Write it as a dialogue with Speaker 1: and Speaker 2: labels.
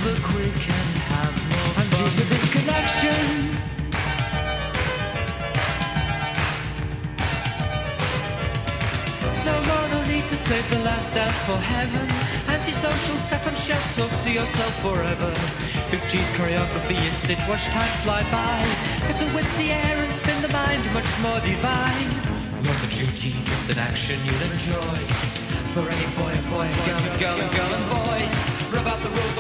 Speaker 1: the quick and have more fun. And due to this connection, no need to save the last dance for heaven. Antisocial, set on shelf, talk to yourself forever. Big G's choreography is sit, watch time fly by. It'll whip the air and spin the mind much more divine. Not a duty, just an action you'll enjoy. For any boy and girl and boy, rub out the rules.